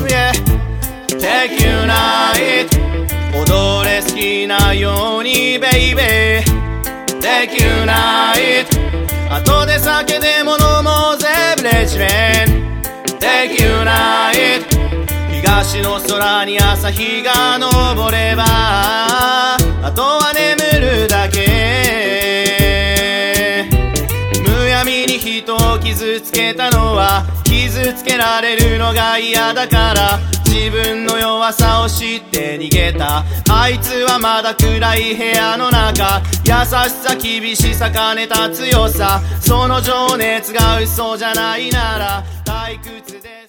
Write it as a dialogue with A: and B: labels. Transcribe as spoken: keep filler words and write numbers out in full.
A: yeah Take you night 踊れ好きなように baby Take you night 後で酒でも飲もうぜブレッジメン Take you night 東の空に朝日が昇ればあとは眠るだけむやみに人を傷つけたのは傷つけられるのが嫌だから自分の弱さを知って逃げたあいつはまだ暗い部屋の中優しさ厳しさ兼ねた強さその情熱が嘘じゃないなら退屈で